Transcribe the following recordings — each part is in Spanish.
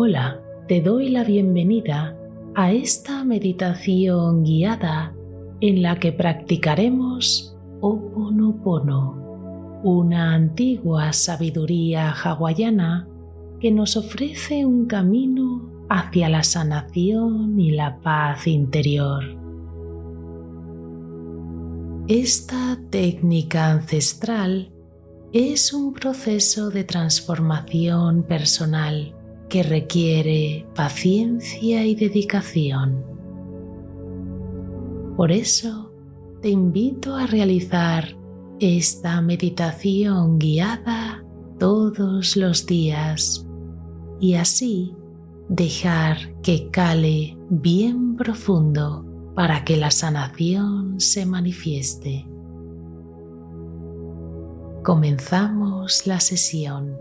Hola, te doy la bienvenida a esta meditación guiada en la que practicaremos Ho'oponopono, una antigua sabiduría hawaiana que nos ofrece un camino hacia la sanación y la paz interior. Esta técnica ancestral es un proceso de transformación personal que requiere paciencia y dedicación. Por eso, te invito a realizar esta meditación guiada todos los días y así dejar que cale bien profundo para que la sanación se manifieste. Comenzamos la sesión.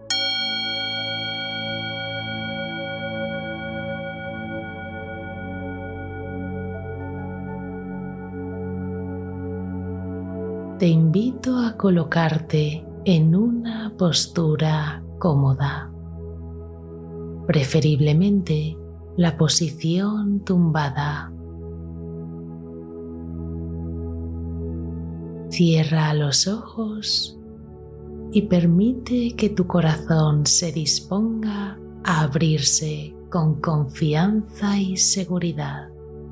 Te invito a colocarte en una postura cómoda, preferiblemente la posición tumbada. Cierra los ojos y permite que tu corazón se disponga a abrirse con confianza y seguridad.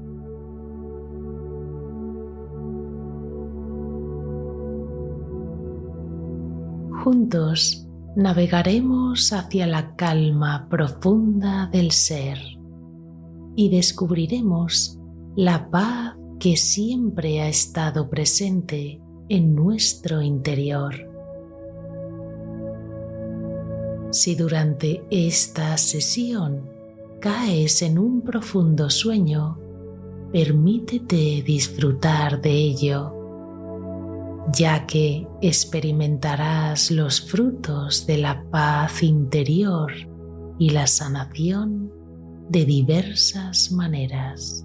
Juntos navegaremos hacia la calma profunda del ser y descubriremos la paz que siempre ha estado presente en nuestro interior. Si durante esta sesión caes en un profundo sueño, permítete disfrutar de ello, ya que experimentarás los frutos de la paz interior y la sanación de diversas maneras.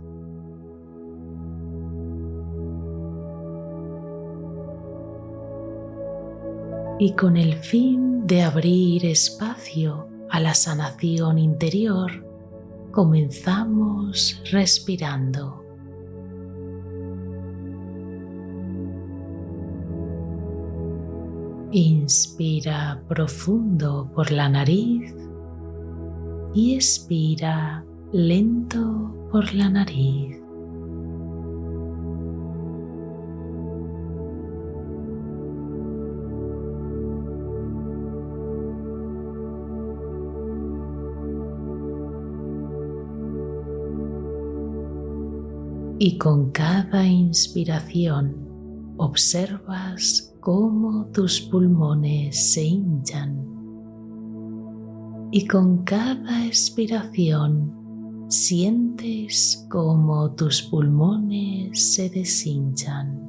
Y con el fin de abrir espacio a la sanación interior, comenzamos respirando. Inspira profundo por la nariz y expira lento por la nariz. Y con cada inspiración observas cómo tus pulmones se hinchan. Y con cada expiración sientes cómo tus pulmones se deshinchan.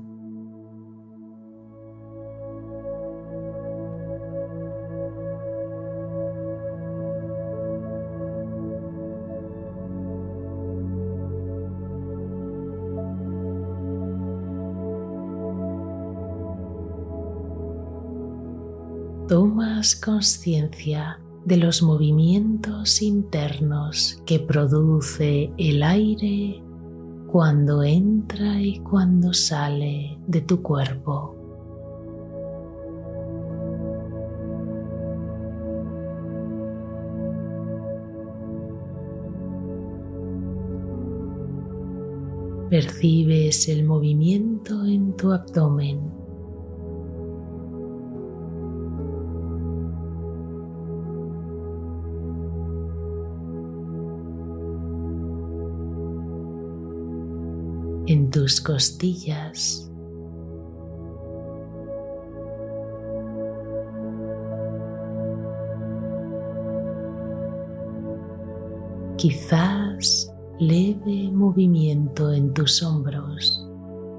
Tomas conciencia de los movimientos internos que produce el aire cuando entra y cuando sale de tu cuerpo. Percibes el movimiento en tu abdomen. En tus costillas, quizás leve movimiento en tus hombros.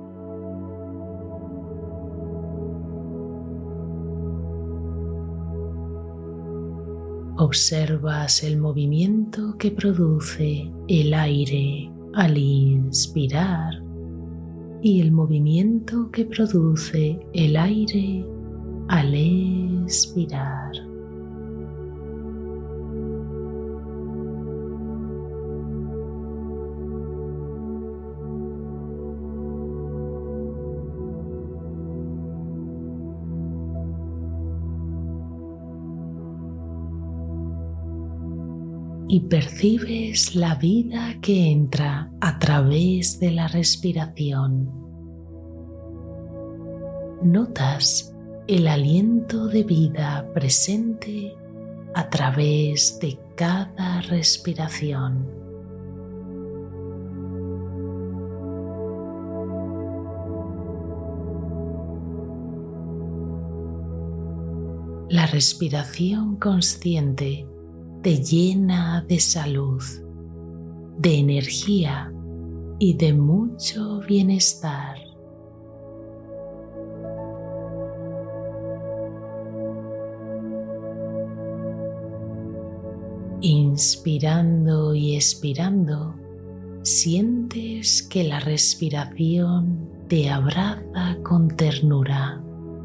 Observas el movimiento que produce el aire al inspirar y el movimiento que produce el aire al expirar. y percibes la vida que entra a través de la respiración. Notas el aliento de vida presente a través de cada respiración. La respiración consciente te llena de salud, de energía y de mucho bienestar. Inspirando y expirando, sientes que la respiración te abraza con ternura.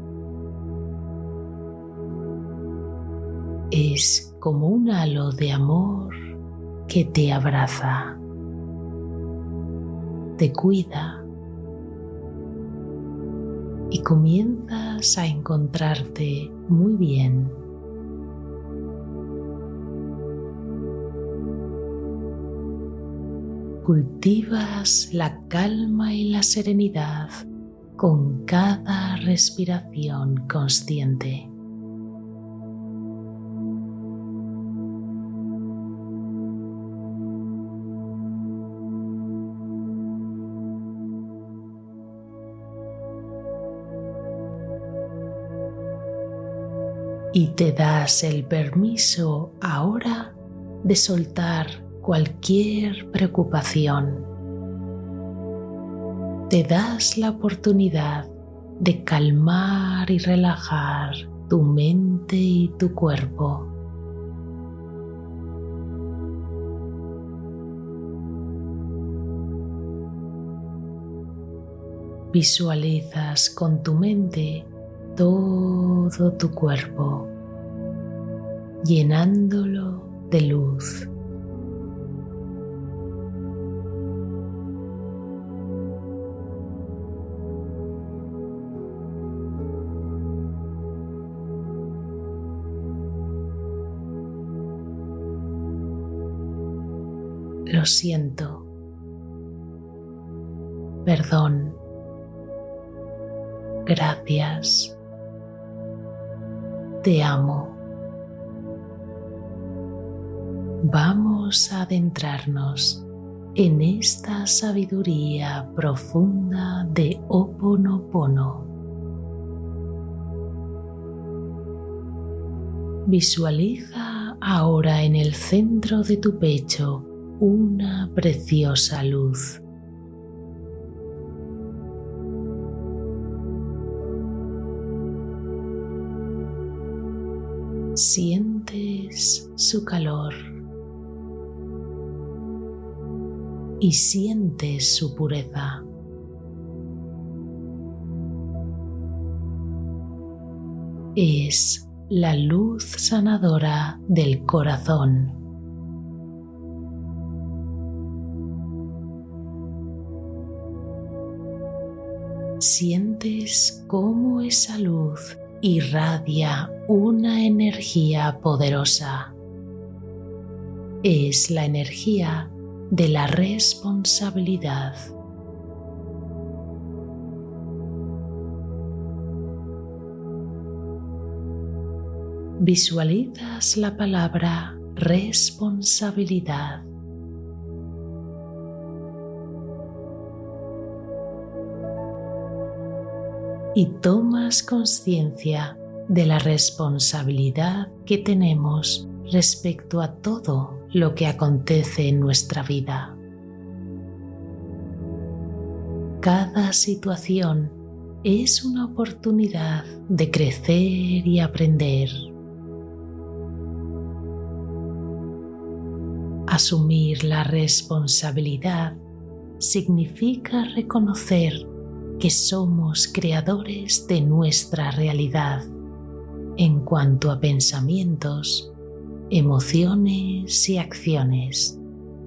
Es como un halo de amor que te abraza, te cuida y comienzas a encontrarte muy bien. Cultivas la calma y la serenidad con cada respiración consciente. Y te das el permiso ahora de soltar cualquier preocupación. Te das la oportunidad de calmar y relajar tu mente y tu cuerpo. Visualizas con tu mente todo tu cuerpo, llenándolo de luz. Lo siento. Perdón. Gracias. Te amo. Vamos a adentrarnos en esta sabiduría profunda de Ho'oponopono. Visualiza ahora en el centro de tu pecho una preciosa luz. Sientes su calor y sientes su pureza. Es la luz sanadora del corazón. Sientes cómo esa luz irradia una energía poderosa. Es la energía de la responsabilidad. Visualizas la palabra responsabilidad. Y tomas conciencia de la responsabilidad que tenemos respecto a todo lo que acontece en nuestra vida. Cada situación es una oportunidad de crecer y aprender. Asumir la responsabilidad significa reconocer que somos creadores de nuestra realidad en cuanto a pensamientos, emociones y acciones,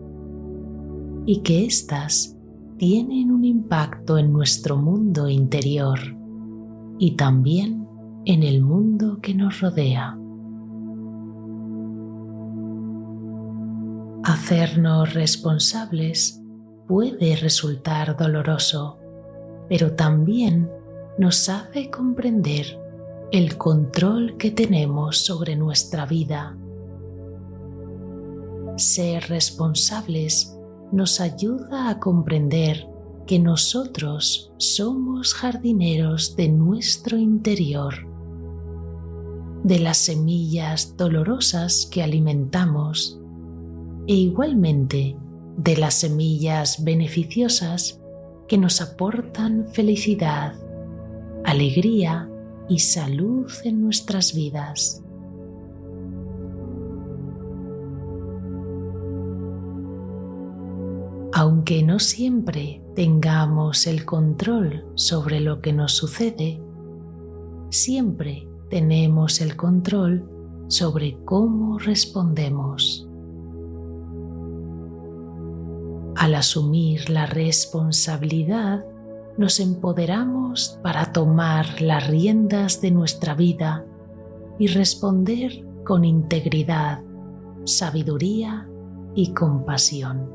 y que éstas tienen un impacto en nuestro mundo interior y también en el mundo que nos rodea. Hacernos responsables puede resultar doloroso, pero también nos hace comprender el control que tenemos sobre nuestra vida. Ser responsables nos ayuda a comprender que nosotros somos jardineros de nuestro interior, de las semillas dolorosas que alimentamos e igualmente de las semillas beneficiosas que nos aportan felicidad, alegría y salud en nuestras vidas. Aunque no siempre tengamos el control sobre lo que nos sucede, siempre tenemos el control sobre cómo respondemos. Al asumir la responsabilidad, nos empoderamos para tomar las riendas de nuestra vida y responder con integridad, sabiduría y compasión.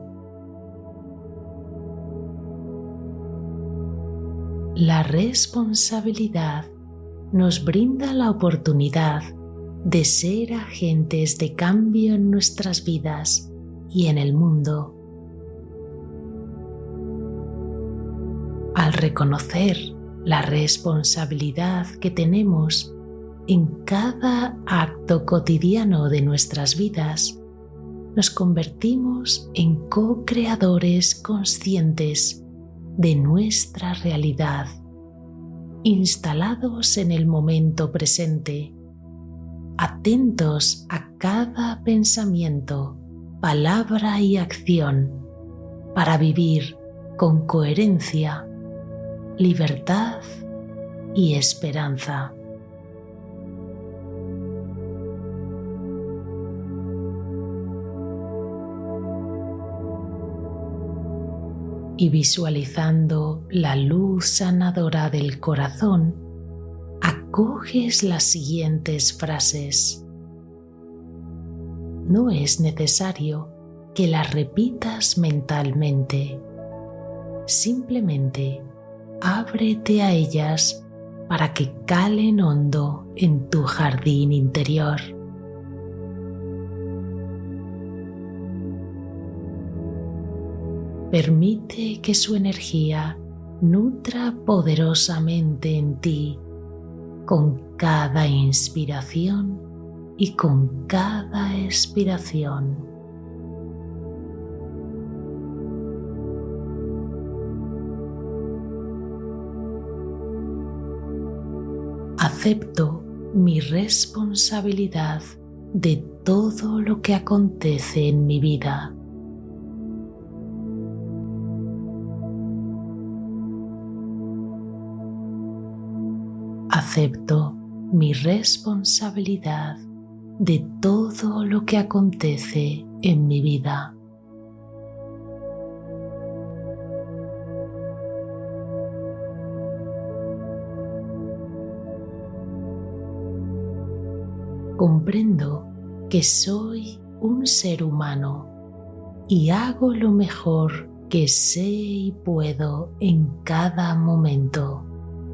La responsabilidad nos brinda la oportunidad de ser agentes de cambio en nuestras vidas y en el mundo. Al reconocer la responsabilidad que tenemos en cada acto cotidiano de nuestras vidas, nos convertimos en co-creadores conscientes de nuestra realidad, instalados en el momento presente, atentos a cada pensamiento, palabra y acción para vivir con coherencia, libertad y esperanza. Y visualizando la luz sanadora del corazón, acoges las siguientes frases. No es necesario que las repitas mentalmente. Simplemente ábrete a ellas para que calen hondo en tu jardín interior. Permite que su energía nutra poderosamente en ti con cada inspiración y con cada expiración. Acepto mi responsabilidad de todo lo que acontece en mi vida. Acepto mi responsabilidad de todo lo que acontece en mi vida. Comprendo que soy un ser humano y hago lo mejor que sé y puedo en cada momento.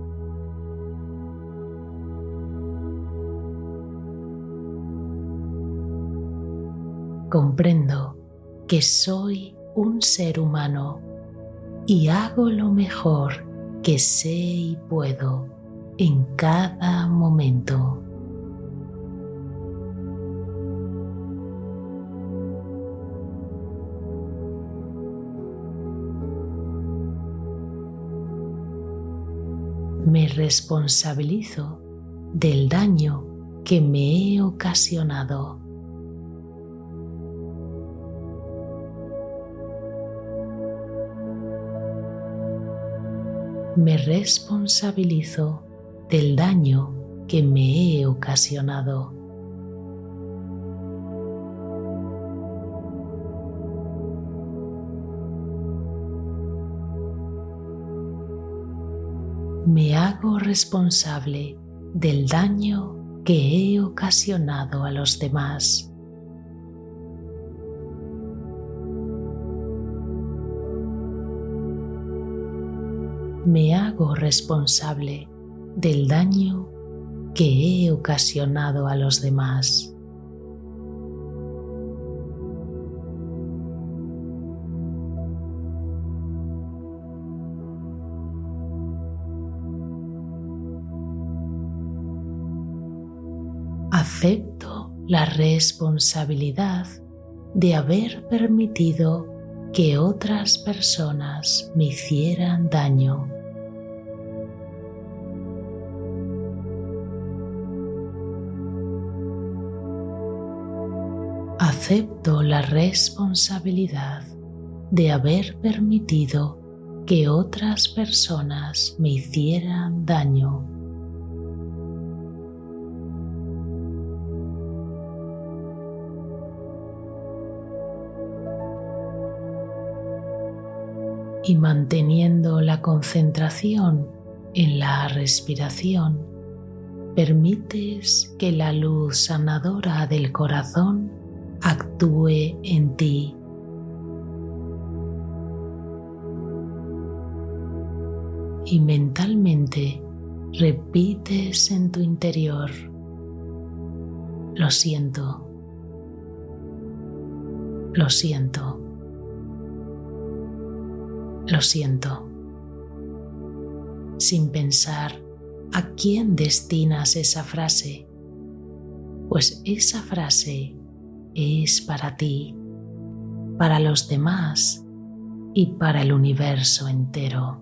Comprendo que soy un ser humano y hago lo mejor que sé y puedo en cada momento. Me responsabilizo del daño que me he ocasionado. Me responsabilizo del daño que me he ocasionado. Me hago responsable del daño que he ocasionado a los demás. me hago responsable del daño que he ocasionado a los demás. Acepto la responsabilidad de haber permitido que otras personas me hicieran daño. Acepto la responsabilidad de haber permitido que otras personas me hicieran daño. Y manteniendo la concentración en la respiración, permites que la luz sanadora del corazón actúe en ti. Y mentalmente repites en tu interior: lo siento, lo siento. Lo siento, sin pensar a quién destinas esa frase, pues esa frase es para ti, para los demás y para el universo entero.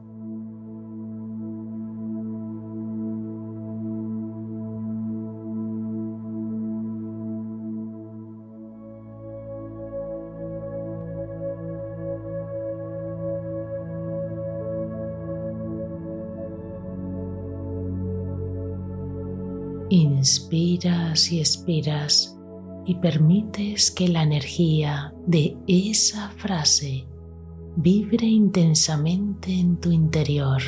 Inspiras y expiras y permites que la energía de esa frase vibre intensamente en tu interior.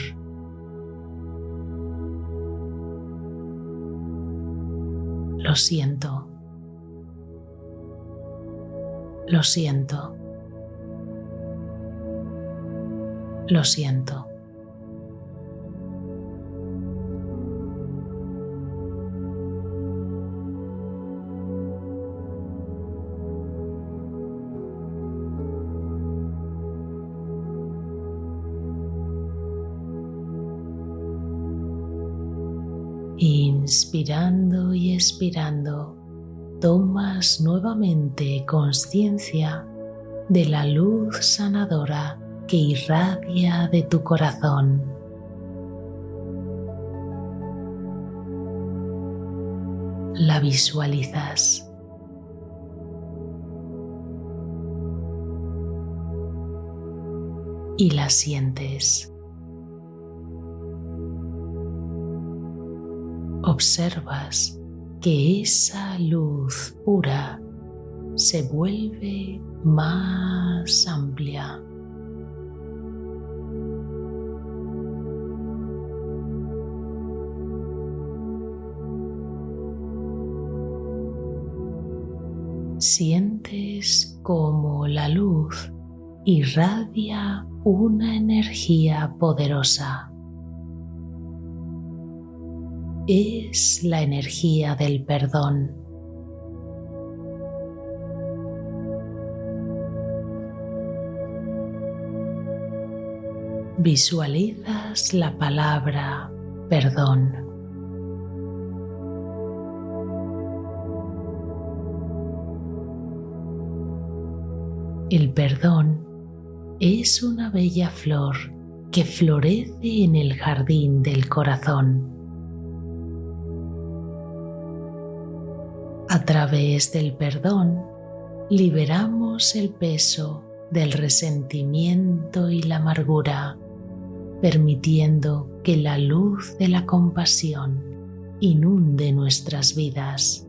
Lo siento. Lo siento. Lo siento. Inspirando y expirando, tomas nuevamente conciencia de la luz sanadora que irradia de tu corazón. La visualizas. Y la sientes. Observas que esa luz pura se vuelve más amplia. Sientes como la luz irradia una energía poderosa. Es la energía del perdón. Visualizas la palabra perdón. El perdón es una bella flor que florece en el jardín del corazón. A través del perdón, liberamos el peso del resentimiento y la amargura, permitiendo que la luz de la compasión inunde nuestras vidas.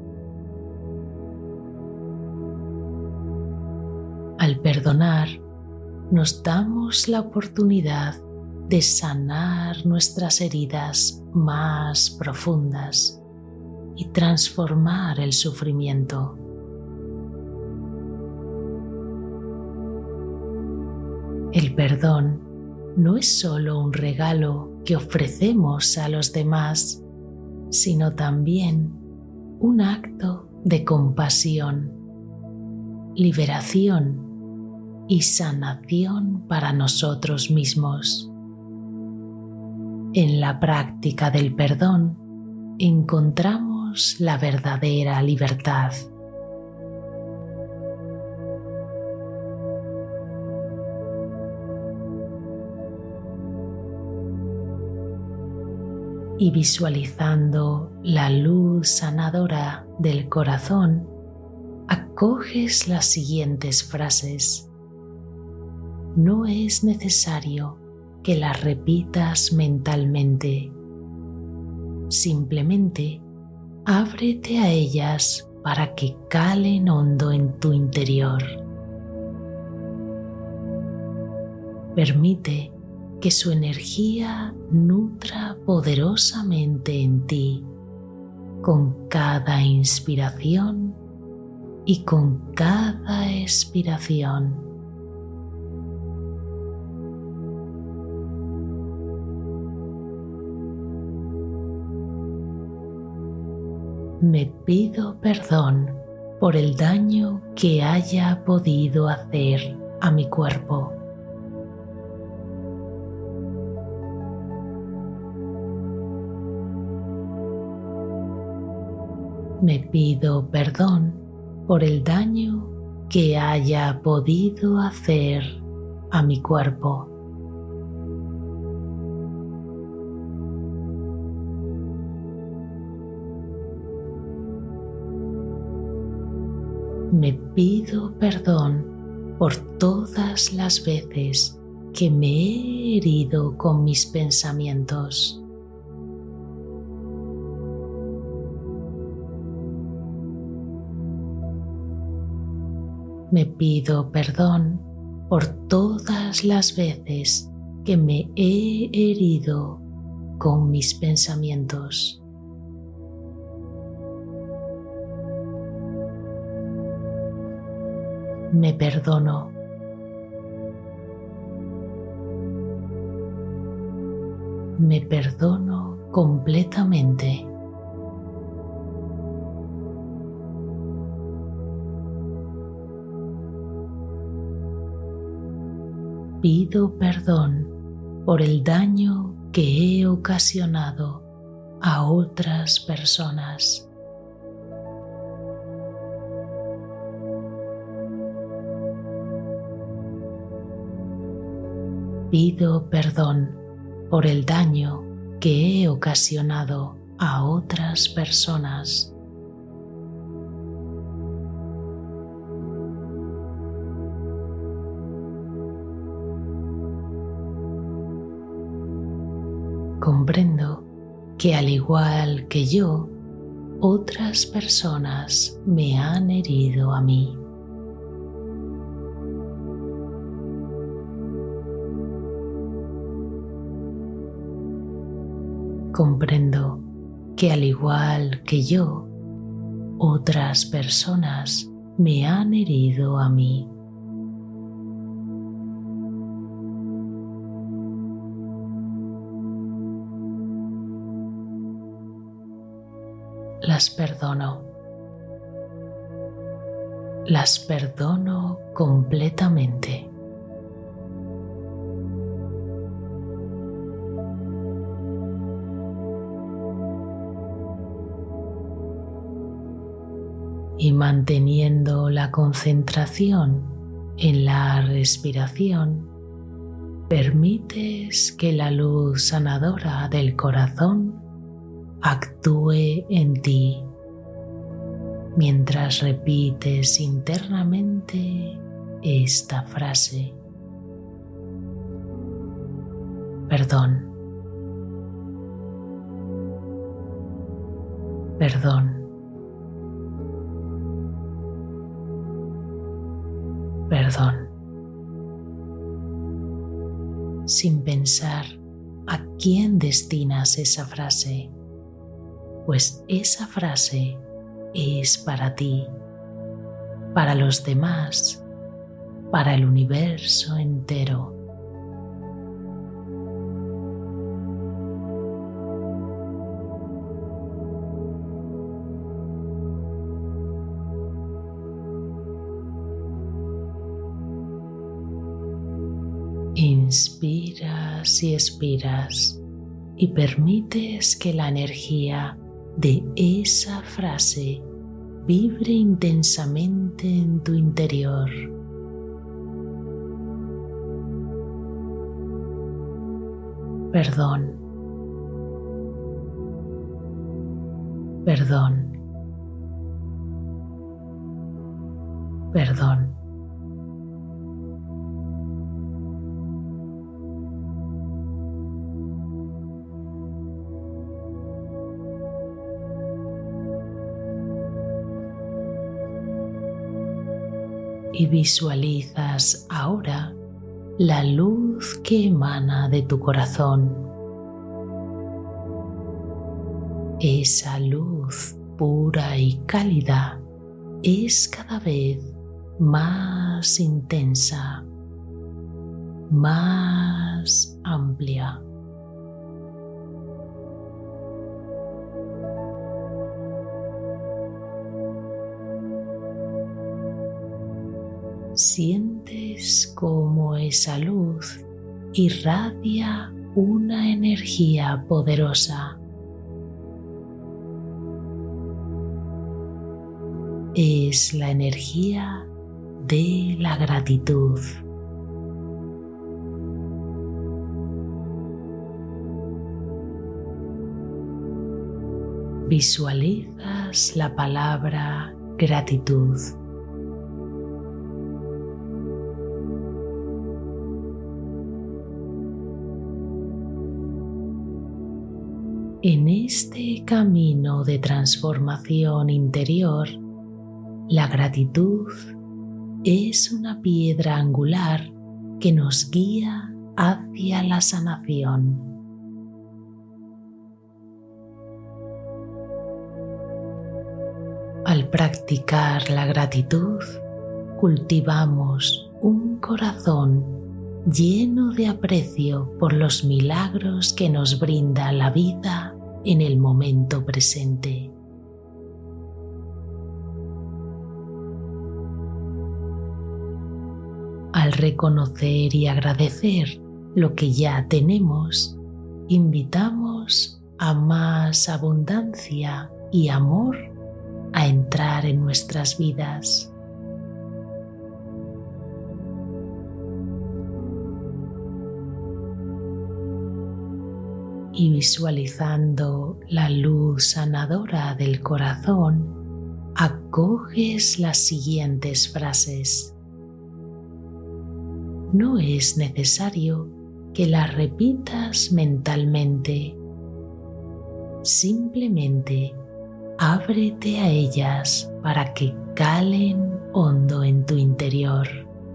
Al perdonar, nos damos la oportunidad de sanar nuestras heridas más profundas y transformar el sufrimiento. El perdón no es solo un regalo que ofrecemos a los demás, sino también un acto de compasión, liberación y sanación para nosotros mismos. En la práctica del perdón encontramos la verdadera libertad. Y visualizando la luz sanadora del corazón, acoges las siguientes frases. No es necesario que las repitas mentalmente. Simplemente ábrete a ellas para que calen hondo en tu interior. Permite que su energía nutra poderosamente en ti con cada inspiración y con cada expiración. Me pido perdón por el daño que haya podido hacer a mi cuerpo. Me pido perdón por el daño que haya podido hacer a mi cuerpo. Me pido perdón por todas las veces que me he herido con mis pensamientos. Me pido perdón por todas las veces que me he herido con mis pensamientos. Me perdono. Me perdono completamente. Pido perdón por el daño que he ocasionado a otras personas. Pido perdón por el daño que he ocasionado a otras personas. Comprendo que al igual que yo, otras personas me han herido a mí. Comprendo que al igual que yo, otras personas me han herido a mí. Las perdono. Las perdono completamente. Y manteniendo la concentración en la respiración, permites que la luz sanadora del corazón actúe en ti mientras repites internamente esta frase. Perdón. Perdón. Perdón. Sin pensar a quién destinas esa frase, pues esa frase es para ti, para los demás, para el universo entero. Inspiras y expiras y permites que la energía de esa frase vibre intensamente en tu interior. Perdón. Perdón. Perdón. Y visualizas ahora la luz que emana de tu corazón. Esa luz pura y cálida es cada vez más intensa, más amplia. Sientes cómo esa luz irradia una energía poderosa. Es la energía de la gratitud. Visualizas la palabra gratitud. En este camino de transformación interior, la gratitud es una piedra angular que nos guía hacia la sanación. Al practicar la gratitud, cultivamos un corazón lleno de aprecio por los milagros que nos brinda la vida en el momento presente. Al reconocer y agradecer lo que ya tenemos, invitamos a más abundancia y amor a entrar en nuestras vidas. Y visualizando la luz sanadora del corazón, acoges las siguientes frases. No es necesario que las repitas mentalmente. Simplemente ábrete a ellas para que calen hondo en tu interior.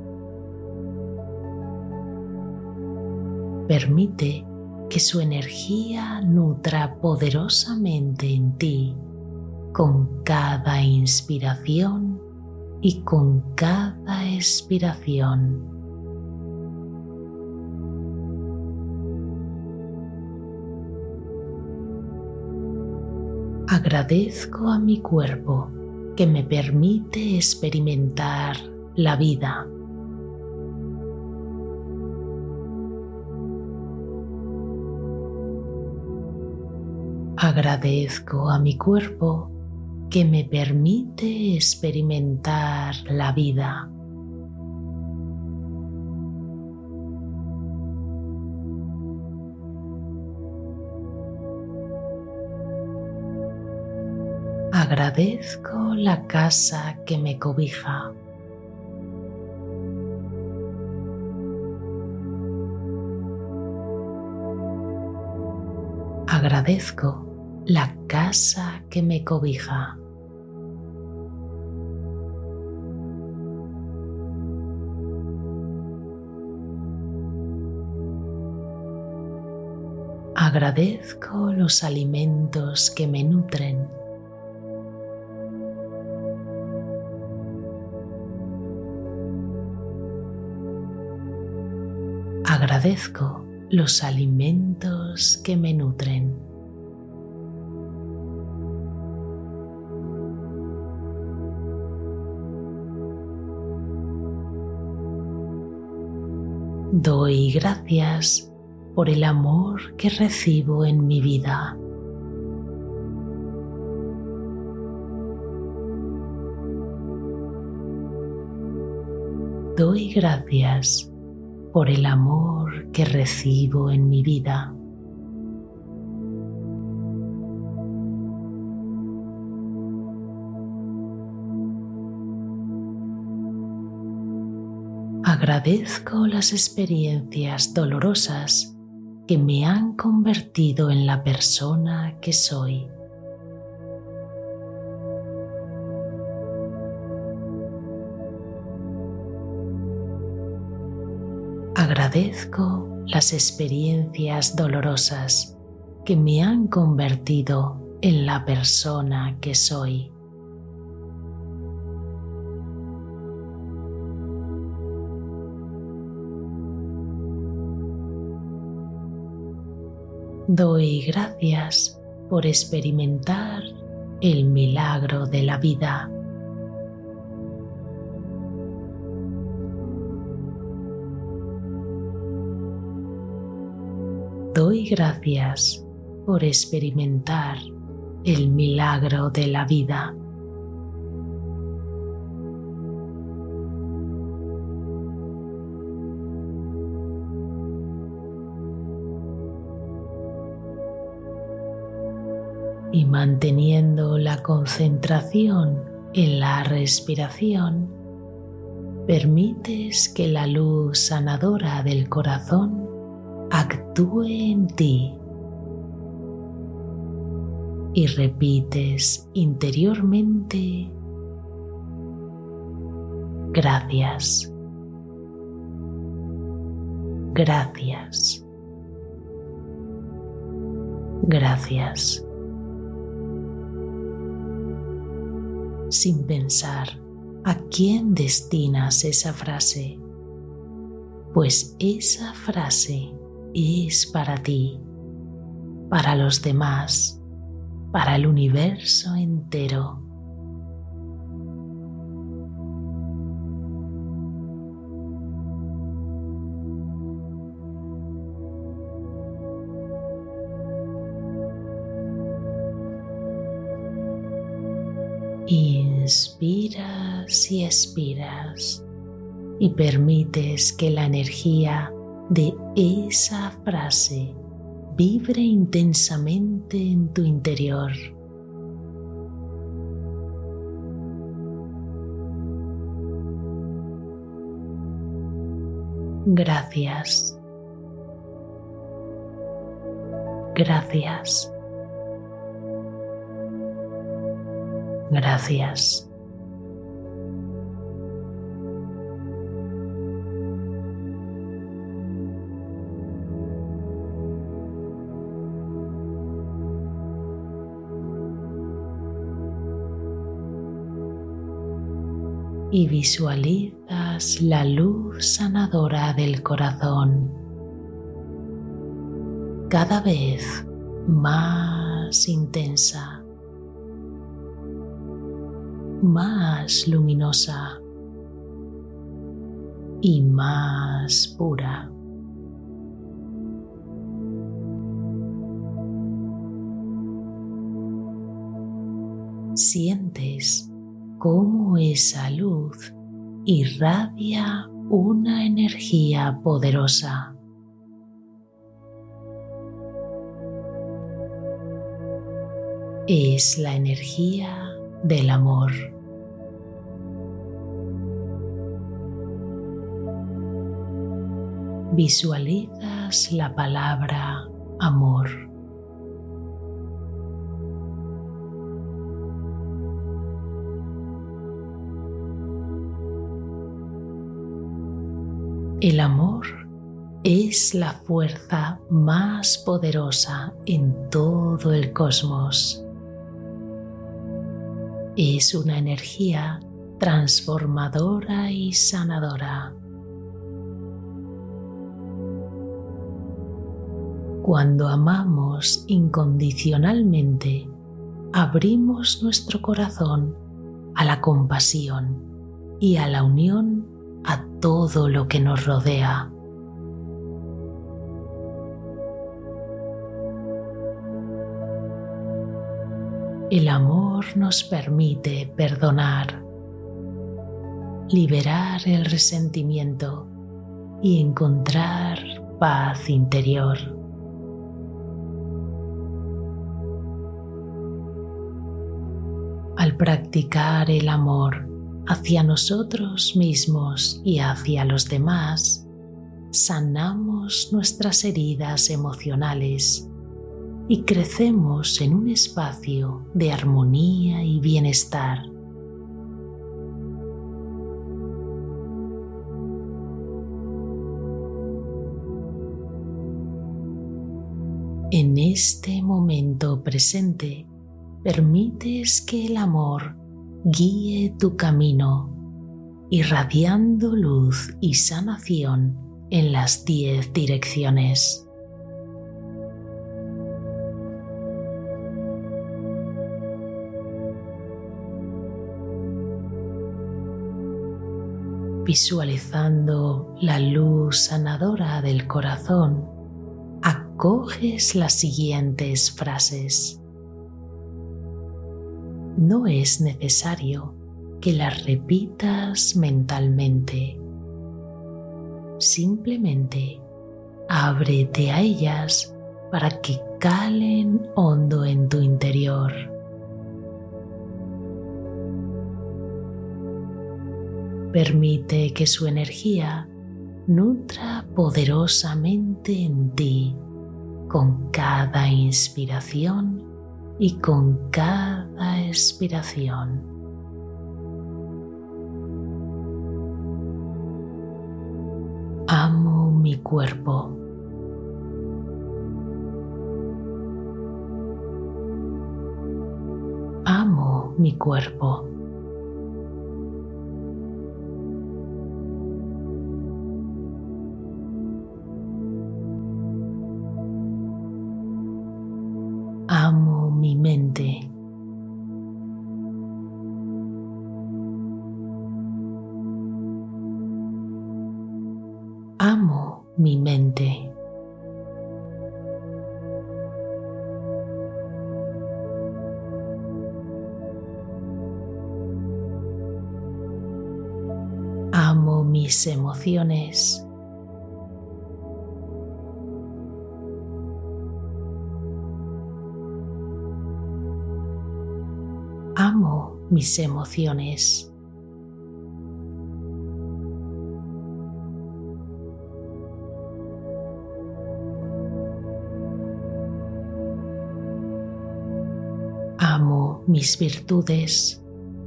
Permite que su energía nutra poderosamente en ti con cada inspiración y con cada expiración. Agradezco a mi cuerpo que me permite experimentar la vida. Agradezco a mi cuerpo que me permite experimentar la vida. Agradezco la casa que me cobija. Agradezco la casa que me cobija. Agradezco los alimentos que me nutren. Agradezco los alimentos que me nutren. Doy gracias por el amor que recibo en mi vida. Doy gracias por el amor que recibo en mi vida. Agradezco las experiencias dolorosas que me han convertido en la persona que soy. Agradezco las experiencias dolorosas que me han convertido en la persona que soy. Doy gracias por experimentar el milagro de la vida. Doy gracias por experimentar el milagro de la vida. Y manteniendo la concentración en la respiración, permites que la luz sanadora del corazón actúe en ti y repites interiormente: gracias, gracias, gracias. Sin pensar a quién destinas esa frase, pues esa frase es para ti, para los demás, para el universo entero. Inspiras y expiras y permites que la energía de esa frase vibre intensamente en tu interior. Gracias. Gracias. Gracias. Y visualizas la luz sanadora del corazón cada vez más intensa, más luminosa y más pura. Sientes cómo esa luz irradia una energía poderosa. Es la energía del amor. Visualizas la palabra amor. El amor es la fuerza más poderosa en todo el cosmos. Es una energía transformadora y sanadora. Cuando amamos incondicionalmente, abrimos nuestro corazón a la compasión y a la unión a todo lo que nos rodea. El amor nos permite perdonar, liberar el resentimiento y encontrar paz interior. Al practicar el amor hacia nosotros mismos y hacia los demás, sanamos nuestras heridas emocionales y crecemos en un espacio de armonía y bienestar. En este momento presente, permites que el amor guíe tu camino, irradiando luz y sanación en las 10 direcciones. Visualizando la luz sanadora del corazón, acoges las siguientes frases. No es necesario que las repitas mentalmente. Simplemente ábrete a ellas para que calen hondo en tu interior. Permite que su energía nutra poderosamente en ti con cada inspiración y con cada expiración. Amo mi cuerpo. Amo mi cuerpo. Amo mi mente. Amo mi mente. Amo mis emociones. Amo mis emociones. Amo mis virtudes.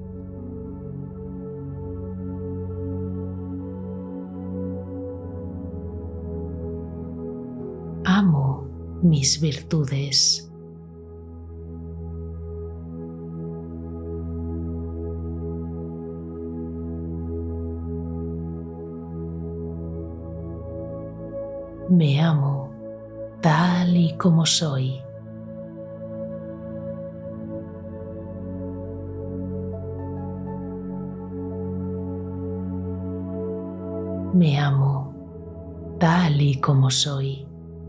Amo mis virtudes. Me amo tal y como soy. Me amo tal y como soy.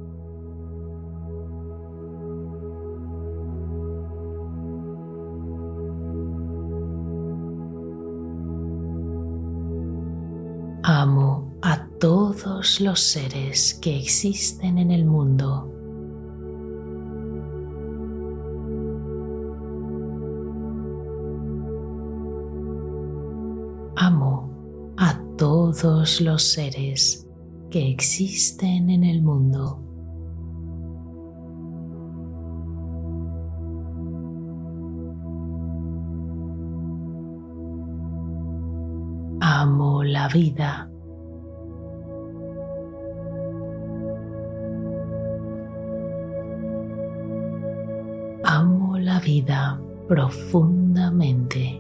Amo a todos los seres que existen en el mundo. Amo a todos los seres que existen en el mundo. Amo la vida. Amo la vida profundamente.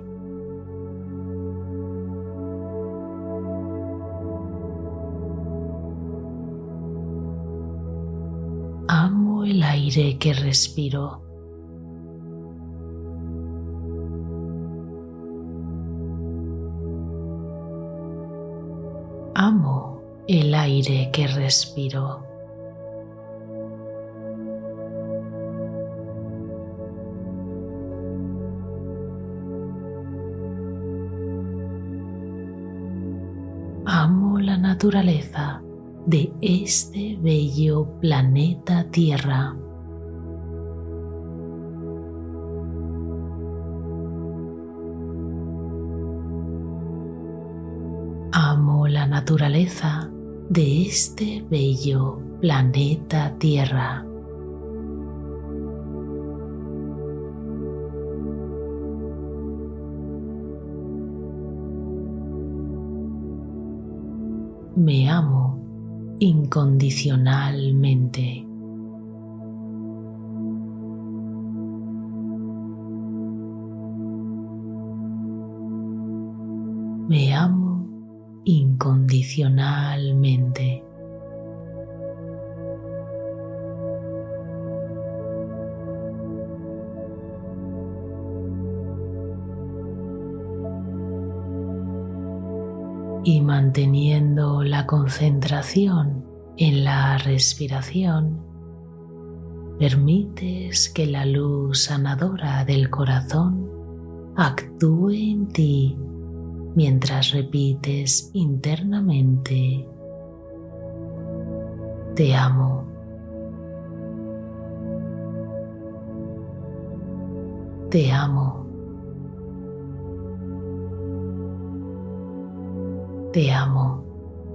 Amo el aire que respiro. Amo el aire que respiro. Amo la naturaleza de este bello planeta Tierra. Amo la naturaleza de este bello planeta Tierra. Me amo incondicionalmente. Me amo incondicionalmente. Y manteniendo la concentración en la respiración, permites que la luz sanadora del corazón actúe en ti mientras repites internamente: te amo. Te amo. Te amo.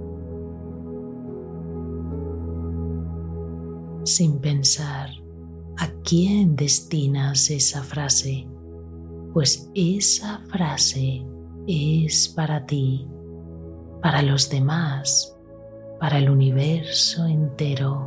Sin pensar a quién destinas esa frase, pues esa frase es para ti, para los demás, para el universo entero.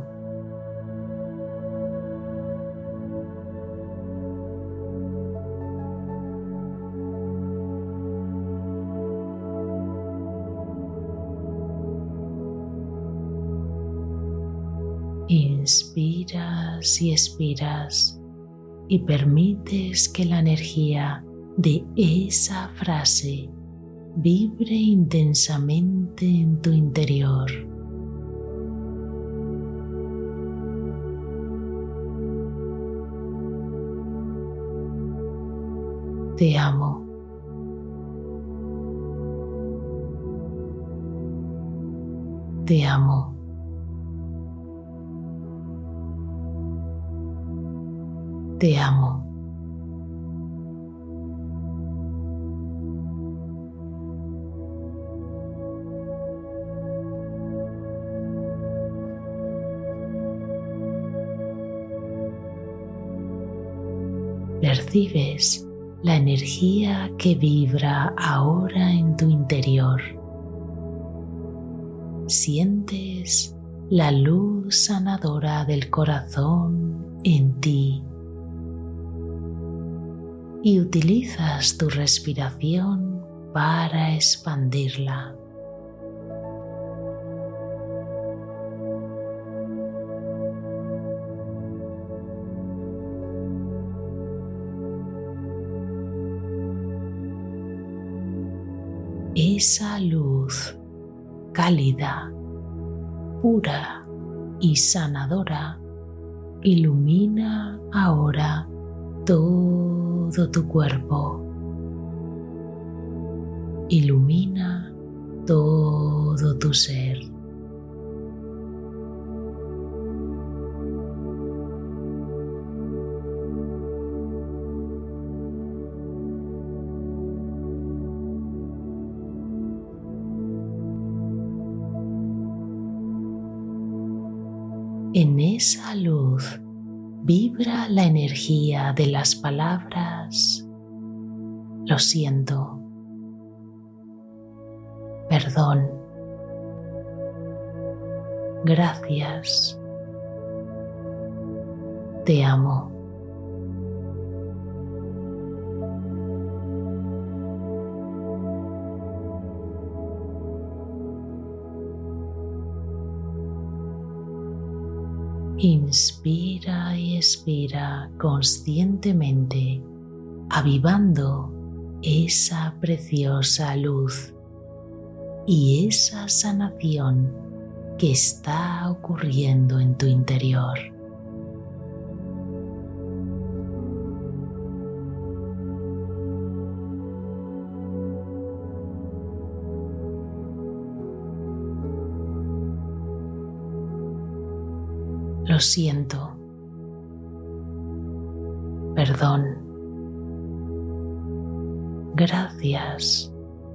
Inspiras y expiras y permites que la energía de esa frase vibre intensamente en tu interior. Te amo. Te amo. Te amo. Percibes la energía que vibra ahora en tu interior. Sientes la luz sanadora del corazón en ti y utilizas tu respiración para expandirla. Esa luz cálida, pura y sanadora ilumina ahora todo tu cuerpo. Ilumina todo tu ser. En esa luz vibra la energía de las palabras: lo siento, perdón, gracias, te amo. Inspira y expira conscientemente, avivando esa preciosa luz y esa sanación que está ocurriendo en tu interior. Lo siento. Perdón. Gracias.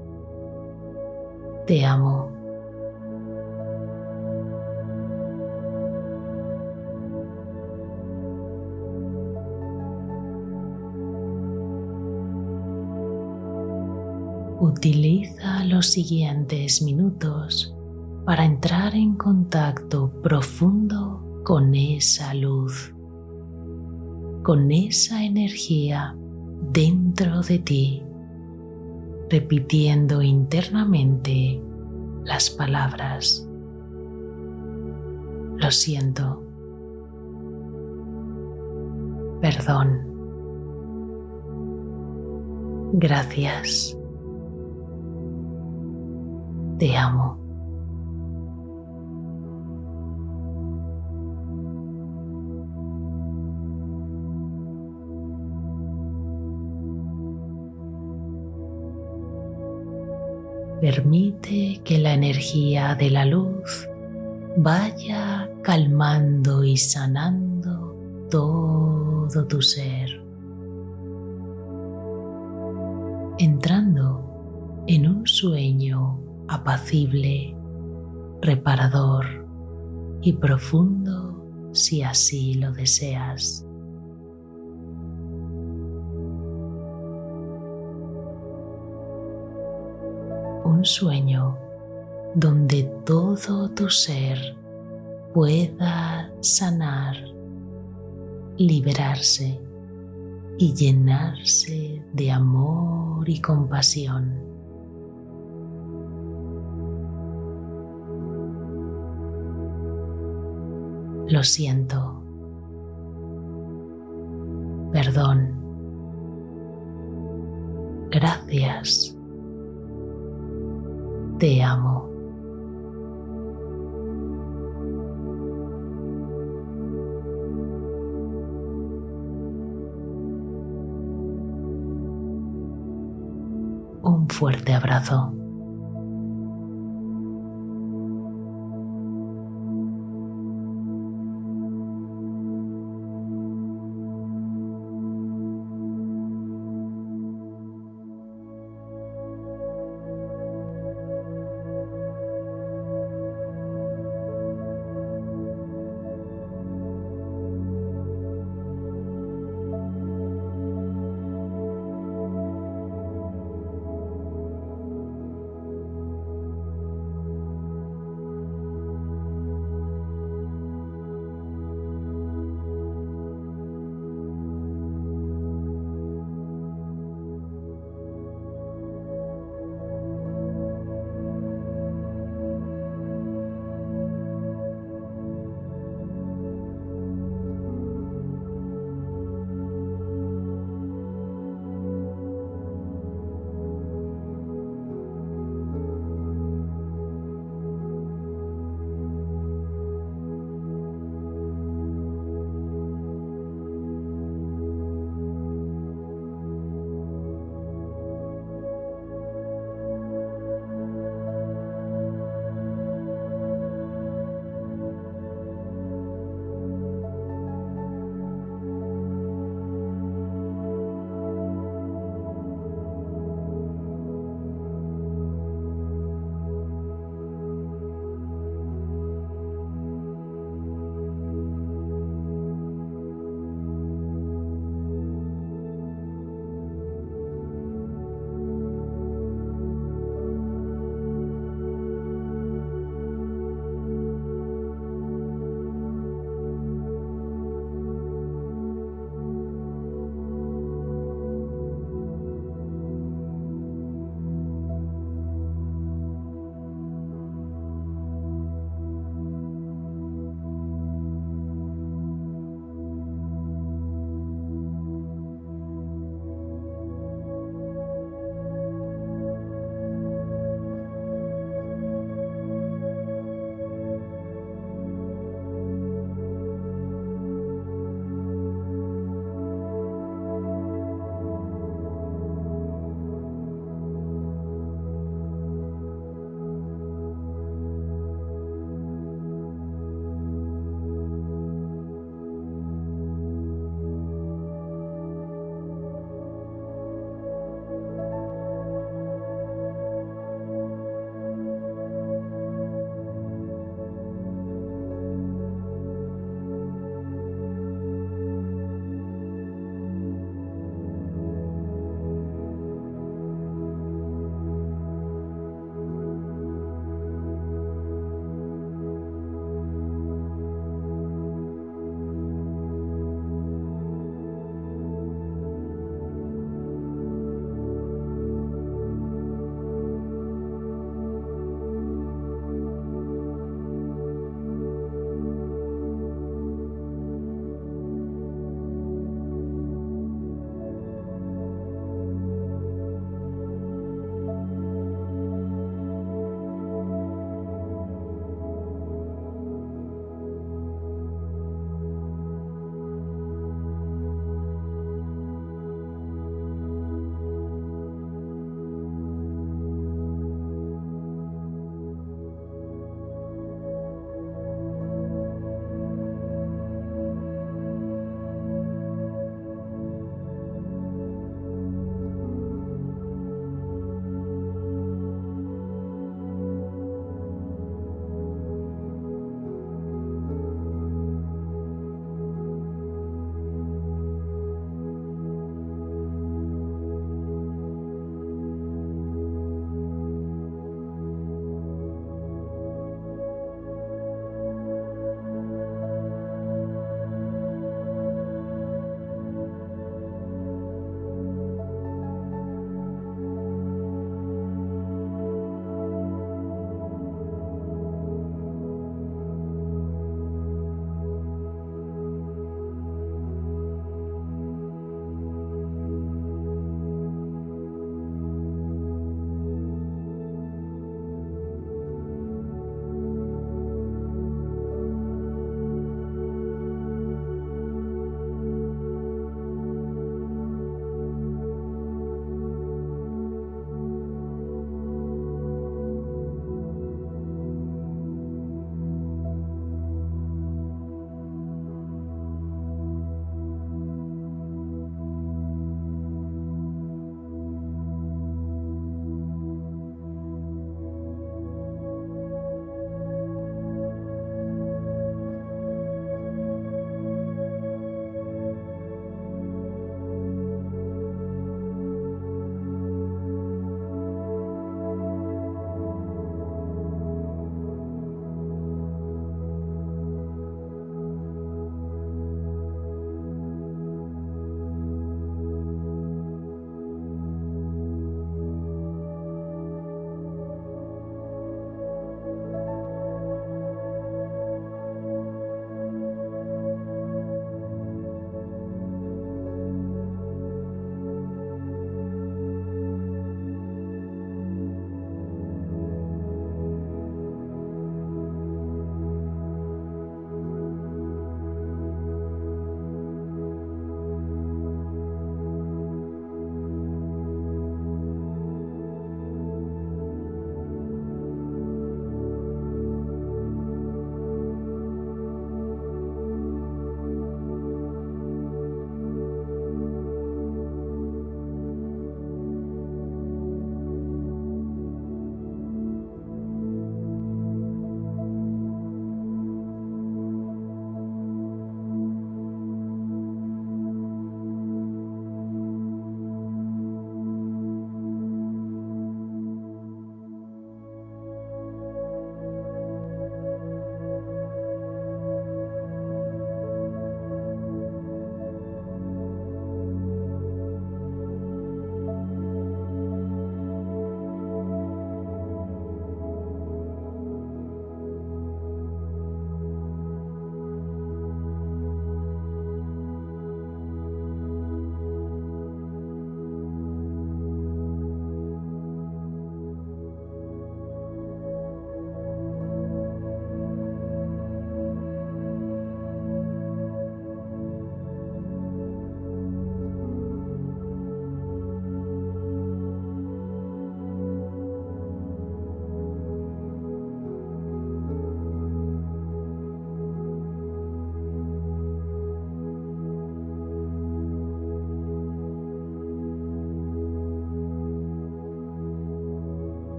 Te amo. Utiliza los siguientes minutos para entrar en contacto profundo con esa luz, con esa energía dentro de ti, repitiendo internamente las palabras: lo siento, perdón, gracias, te amo. Permite que la energía de la luz vaya calmando y sanando todo tu ser, entrando en un sueño apacible, reparador y profundo si así lo deseas. Un sueño donde todo tu ser pueda sanar, liberarse y llenarse de amor y compasión. Lo siento. Perdón. Gracias. Te amo. Un fuerte abrazo.